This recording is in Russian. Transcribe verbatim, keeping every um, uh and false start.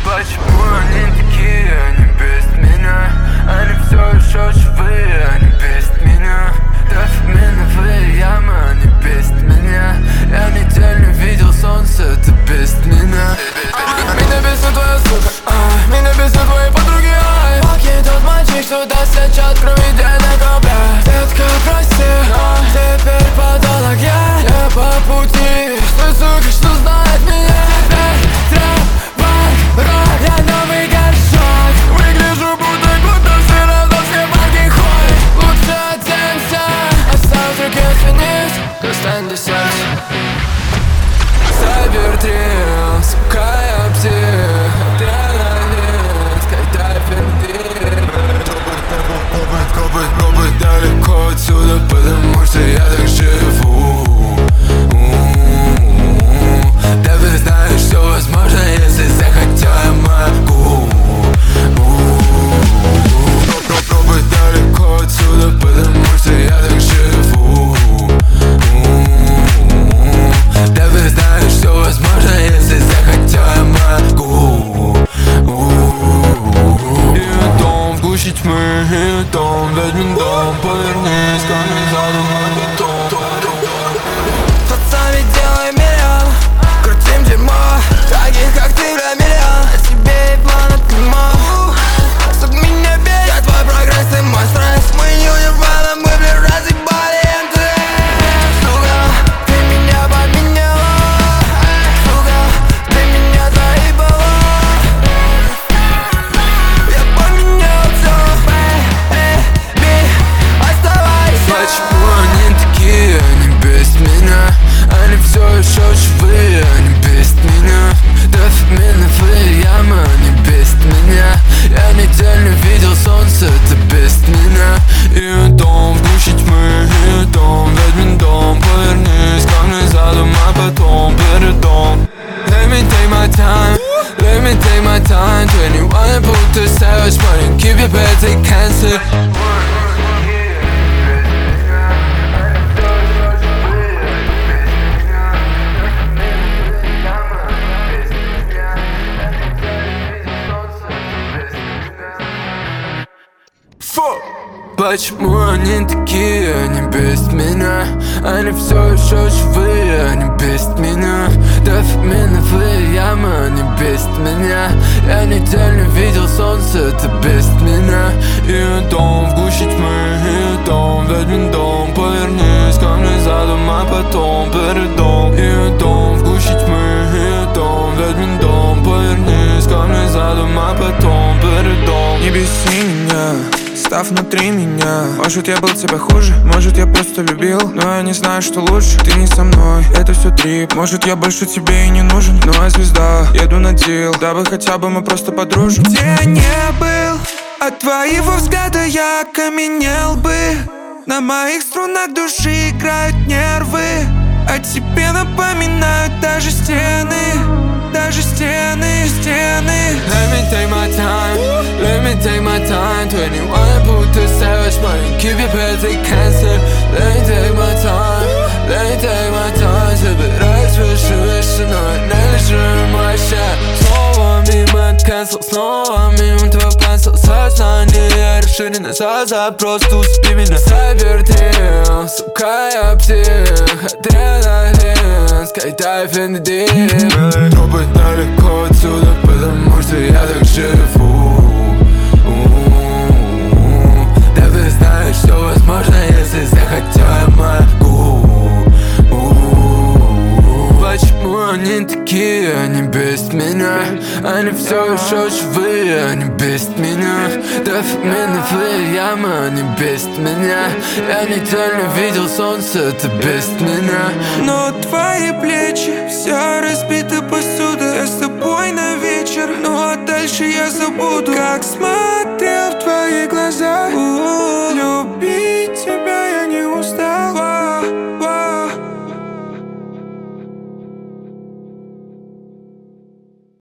Почему они такие, они без меня? Они все еще живые, они без меня. Дофаминовые ямы, они без меня. Я неделю не видел солнца, это без меня. Меня бесит твоя сука, а, меня бесит твои подруги, ай. Покинь тот мальчик, что даст чат крови денег, блядь. Детка, прости, а, теперь подонок я. Я по пути, что сука, что знает меня. Я новый горшок, выгляжу будто будто все равно все банки ходят. Лучше оденься, оставь руки свернись, достань до сердца. Сайбертрил, сука, я псих. Адреналин, скайдайвинг. Пробуй, пробуй, пробуй далеко отсюда, потому что я так живу. Да вы знаешь, все возможно, если захотел, я могу. Пробуй далеко отсюда, потому что я так живу. Да вы знаешь, все возможно, если захотел, я могу. И дом в гуще тьмы, и дом, ведьмин дом. Повернись ко мне задом, а потом. Пацаны, делай миллион, крутим дерьмо. Таких как ты, бля, миллион. А тебе и планов нема. Сука, меня бесит, я твой прогресс, ты мой стресс. Мы не унивана, мы, бля, разъебали эм тэ эс. Сука, ты меня поменяла. Сука, ты меня заебала. Я поменял всё, бэйби, оставайся. Почему они такие, они без меня? Они все еще живые, они без меня. Дофаминовые ямы, они без меня. Я неделю не видел солнца, это без меня. И дом в гуще тьмы, и дом, ведьмин дом. Повернись ко мне задом, а потом передом. Let me take my time, let me take my time. twenty-one, put the savage money, keep your bed, take cancer. Почему они такие, они без меня? Они все еще живые, они без меня. Дофаминовые ямы, они без меня. Я неделю не видел солнца, это без меня. И дом в гуще тьмы, и дом, ведьмин дом. Повернись ко мне задом, а потом передом. И дом в гуще тьмы, и дом, ведьмин дом. Повернись ко мне задом, а потом передом. Не беси меня, став внутри меня. Может, я был тебя хуже, может, я просто любил. Но я не знаю, что лучше, ты не со мной, это все трип. Может, я больше тебе и не нужен, но я звезда, еду на дил. Дабы хотя бы мы просто подружим. Где я не был, от твоего взгляда я окаменел бы. На моих струнах души играют нервы. О тебе напоминают даже стены. Даже стены, стены. Let me take my time, let me take my time. twenty-one, put the savage money, keep your bed, take cancer. Let me take my time, let me take my time. Собираюсь выше, выше, но я не лежу мой счет. Снова мимо cancel, снова мимо твой pencil. Сознание расширено за запрос, успи меня. Сайбертрил, сука, я псих. Адреналин, скайдайвинг deep. Пробуй далеко отсюда, потому что я так живу. Да вы знаешь, что возможно, если захотел, я могу. Почему они такие, они без меня? Они все еще живые, они без меня. Дофаминовые ямы, они без меня. Я неделю не видел солнца, это без меня. Но твои плечи, вся разбита посуда. Я с тобой на вечер, ну а дальше я забуду. Как смотрел в твои глаза, у-у, люби.